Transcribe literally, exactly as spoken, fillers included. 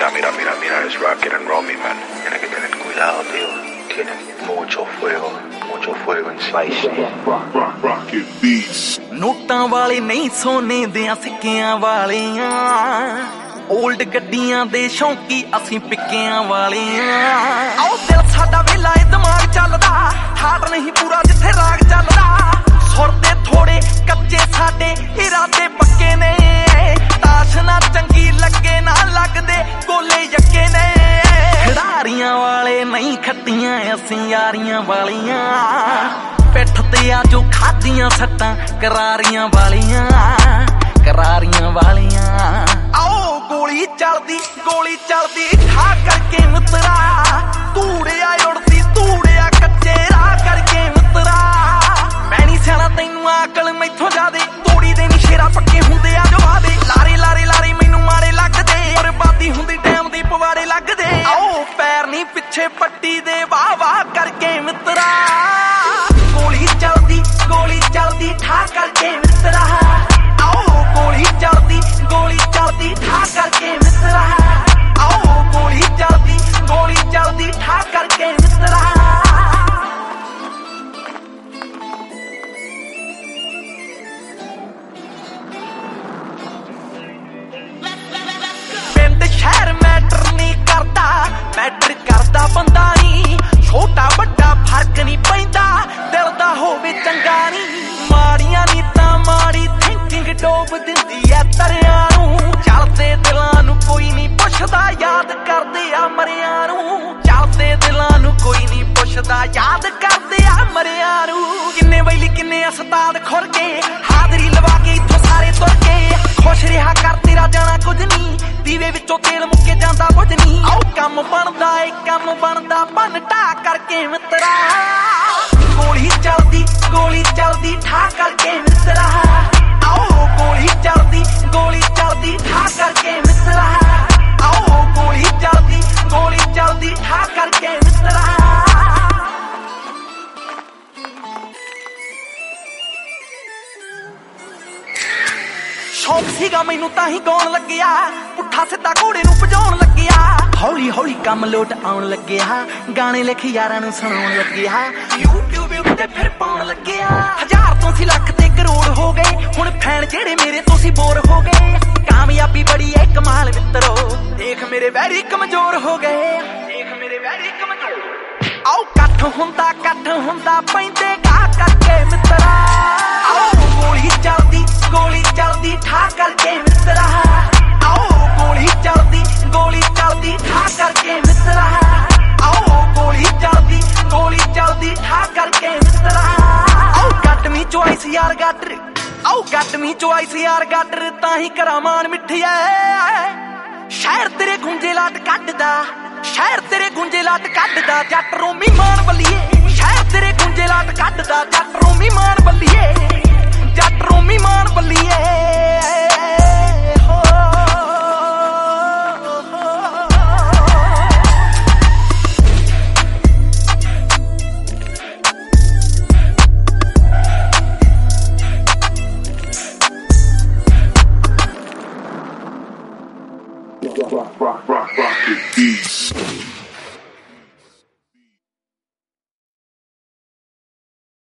Mira, mira, mira, mira, es Rocket and Romy, man. Tienes que tener cuidado, tío. Tienen mucho fuego, mucho fuego en spicy. Rocket beats. ਨੋਟਾਂ ਵਾਲੇ ਨਹੀਂ ਸੋਨੇ ਦਿਆਂ ਸਿੱਕਿਆਂ ਵਾਲਿਆਂ old ਗੱਡੀਆਂ ਦੇ ਸ਼ੌਂਕੀ ਅਸੀਂ ਪਿੱਕਿਆਂ ਵਾਲਿਆਂ ਆਓ ਦਿਲ ਸਾਡਾ ਵੇਲਾ ਏ ਦਿਮਾਗ ਚੱਲਦਾ ਹਾਰ ਨਹੀਂ ਪੂਰਾ ਜਿੱਥੇ ਰਾਗ ਚੱਲਦਾ ਸੁਰ ਦੇ ਥੋੜੇ ਕੱਚੇ ਸਾਡੇ ਇਰਾਦੇ ਪੱਕੇ ਨੇ ਤਾਸ਼ ਨਾ ਚੰਗੀ ਲੱਗੇ ਨਾ ਲੱਗਦੇ ਗੋਲੇ ਯੱਕੇ ਨੇ ਖਿਡਾਰੀਆਂ ਵਾਲੇ ਨਹੀਂ ਖੱਟੀਆਂ ਅਸੀਂ ਯਾਰੀਆਂ ਵਾਲੀਆਂ ਪਿੱਠ ਤੇ ਆ ਜੋ ਖਾਦੀਆਂ ਸੱਟਾਂ ਕਰਾਰੀਆਂ ਵਾਲੀਆਂ ਕਰਾਰੀਆਂ ਵਾਲੀਆਂ ਆਓ ਗੋਲੀ ਚੱਲਦੀ ਗੋਲੀ ਚੱਲਦੀ ਠਾ ਕਰਕੇ ਮਿੱਤਰਾ ਧੂੜਿਆ ਉੜਦੀ ਧੂੜਿਆ ਕੱਚੇ ਰਾਹ ਕਰਕੇ ਮਿੱਤਰਾ ਮੈਂ ਨਹੀਂ ਸਿਆਣਾ ਤੈਨੂੰ ਆਕਲ ਮੈਥੋਂ ਜਾਦੇ ਤੋੜੀ ਦੇ ਨੀ ਸ਼ੇਰਾ ਪੱਕੇ ਹੁੰਦੇ ਆ ਜੋ ਵਾਦੇ ਲਾਰੇ ਲਾਰੇ ਲਾਰੇ ਮੈਨੂੰ ਮਾਰੇ ਲੱਗਦੇ ਬਰਬਾਦੀ ਹੁੰਦੀ ਟਾਈਮ ਦੀ ਪਵਾੜੇ ਲੱਗਦੇ ਆਓ ਪੈਰ ਨਹੀਂ ਪਿੱਛੇ ਪੱਟੀ ਦੇ ਵਾਹ ਵਾਹ ਕਰਕੇ ਮਿੱਤਰਾ ਗੋਲੀ ਚੱਲਦੀ ਗੋਲੀ ਚੱਲਦੀ ਠਾ ਕਰਕੇ ਮਿੱਤਰਾ ਆਓ ਗੋਲੀ ਚੱਲਦੀ ਗੋਲੀ ਚੱਲਦੀ ਠਾ ਕਰਕੇ ਮਿੱਤਰਾ ਆਓ ਗੋਲੀ ਚੱਲਦੀ ਗੋਲੀ ਚੱਲਦੀ ਠਾ ਕਰਕੇ ਮਿੱਤਰਾ ਪਿੰਡ ਸ਼ਹਿਰ ਮੈਟਰ ਨਹੀਂ ਕਰਦਾ ਮੈਟਰ ਕਰਦਾ ਬੰਦਾ ਨਹੀਂ ਛੋਟਾ ਵੱਡਾ ਫਰਕ ਨਹੀਂ ਪੈਂਦਾ ਦਿਲ ਦਾ ਹੋਵੇ ਚੰਗਾ ਨਹੀਂ ਮਾੜੀਆਂ ਨੀਤਾਂ ਮਾੜੀ ਥਿੰਕਿੰਗ ਡੋਬ ਦਿੰਦੀ ਐ ਤਰਿਆਂ ਨੂੰ ਚੱਲਦੇ ਦਿਲਾਂ ਨੂੰ ਕੋਈ ਨਹੀਂ ਪੁੱਛਦਾ ਯਾਦ ਕਰਦੇ ਆ ਮਰਿਆਂ ਨੂੰ ਚੱਲਦੇ ਦਿਲਾਂ ਨੂੰ ਕੋਈ ਨਹੀਂ ਪੁੱਛਦਾ ਯਾਦ ਕਰਦੇ ਆ ਮਰਿਆਂ ਨੂੰ ਕਿੰਨੇ ਵੈਲੀ ਕਿੰਨੇ ਉਸਤਾਦ ਖੁਰ ਕੇ ਹਾਜ਼ਰੀ ਲਵਾ ਕੇ ਇੱਥੋਂ ਸਾਰੇ ਤੁਰ ਕੇ ਖੁਸ਼ ਰਿਹਾ ਕਰ ਤੇਰਾ ਜਾਣਾ ਕੁਝ ਨਹੀਂ ਦੀਵੇ ਵਿੱਚੋਂ ਤੇਲ ਮੁੱਕੇ ਜਾਂਦਾ ਕੁਝ ਨਹੀਂ ਆਓ ਕੰਮ ਬਣਦਾ ਏ ਕੰਮ ਬਣਦਾ ਭੰਨ ਢਾ ਕਰਕੇ ਮਿੱਤਰਾ ਗੋਲੀ ਚੱਲਦੀ ਗੋਲੀ ਚੱਲਦੀ ਠਾ ਕਰਕੇ ਮਿੱਤਰਾ ਆਓ ਗੋਲੀ ਚੱਲਦੀ ਗੋਲੀ ਚੱਲਦੀ ਠਾ ਕਰਕੇ ਮਿੱਤਰਾ ਆਓ ਗੋਲੀ ਚੱਲਦੀ ਗੋਲੀ ਚੱਲਦੀ ਠਾ ਕਰਕੇ ਮਿੱਤਰਾ ਸ਼ੌਕ ਸੀਗਾ ਮੈਨੂੰ ਤਾਂ ਹੀ ਗਾਉਣ ਲੱਗਿਆ ਪੁੱਠਾ ਸਿੱਧਾ ਘੋੜੇ ਨੂੰ ਭਜਾਉਣ ਲੱਗਿਆ ਹੌਲੀ ਹੌਲੀ ਕੰਮ ਲੋਟ ਆਉਣ ਲੱਗਿਆ ਗਾਣੇ ਲਿਖ ਯਾਰਾਂ ਨੂੰ ਸੁਣਾਉਣ ਲੱਗਿਆ YouTube ਉੱਤੇ ਫਿਰ ਪਾਉਣ ਲੱਗਿਆ ਹਜ਼ਾਰ ਤੋਂ ਸੀ ਲੱਖ ਤੇ ਕਰੋੜ ਹੋ ਗਏ ਹੁਣ ਫੈਨ ਜਿਹੜੇ ਮੇਰੇ ਤੋਂ ਸੀ ਬੋਰ ਹੋ ਗਏ ਕਾਮਯਾਬੀ ਬੜੀ ਏ ਕਮਾਲ ਮਿੱਤਰੋ ਦੇਖ ਮੇਰੇ ਵੈਰੀ ਕਮਜ਼ੋਰ ਹੋ ਗਏ ਦੇਖ ਮੇਰੇ ਵੈਰੀ ਕਮਜ਼ੋਰ ਆਓ ਕੱਠ ਹੁੰਦਾ ਕੱਠ ਹੁੰਦਾ ਪੈਂਦੇ ਗਾ ਕਰਕੇ ਮਿੱਤਰਾ ਆਓ ਗੋਲੀ ਚੱਲਦੀ ਗੋਲੀ ਚੱਲਦੀ ਠਾ ਕਰਕੇ ਮਿੱਤਰਾ ਆਓ ਗੋਲੀ ਚੱਲਦੀ ਗੋਲੀ ਚੱਲਦੀ ਠਾ ਕਰਕੇ ਮਿੱਤਰਾ ਆਓ ਗੋਲੀ ਚੱਲਦੀ ਗੋਲੀ ਚੱਲਦੀ ਠਾ ਕਰਕੇ ਮਿੱਤਰਾ ਆਓ ਗੱਟ ਮੀ ਚੋਇਸ ਯਾਰ ਗੱਟਰ ਆਓ ਗੱਟ ਮੀ ਚੋਇਸ ਯਾਰ ਗੱਟਰ ਤਾਂ ਹੀ ਕਰਾਂ ਮਾਨ ਮਿੱਠੀਏ ਸ਼ਹਿਰ ਤੇਰੇ ਗੁੰਜੇ ਲਾਟ ਕੱਢਦਾ ਸ਼ਹਿਰ ਤੇਰੇ ਗੁੰਜੇ ਲਾਟ ਕੱਢਦਾ ਜੱਟ ਰੋਮੀ ਮਾਨ ਬੱਲੀਏ ਸ਼ਹਿਰ ਤੇਰੇ ਗੁੰਜੇ ਲਾਟ ਕੱਢਦਾ ਜੱਟ ਰੋਮੀ ਮਾਨ ਬੱਲੀਏ ਜੱਟ ਰੋਮੀ ਮਾਨ ਬੱਲੀਏ Rock, rock, rock, rocket beats.